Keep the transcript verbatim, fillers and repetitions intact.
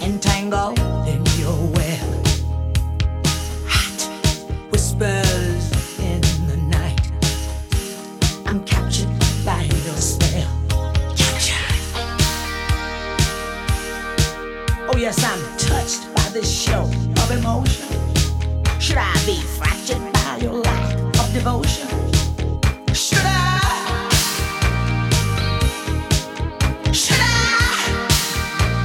entangled in your web. Hot whispers in the night. I'm captured by your spell. Captured. Oh yes, I'm touched by this show of emotion. Should I be fractured by your lack of devotion?